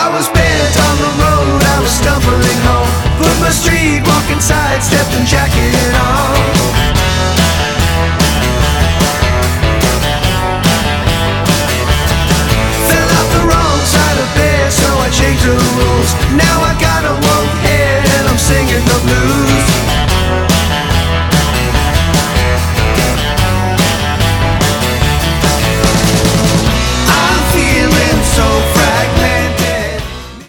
I was bent on the road, I was stumbling home. Put my street walking sidestepped and jacket on. Fell off the wrong side of bed, so I changed the rules. Now I got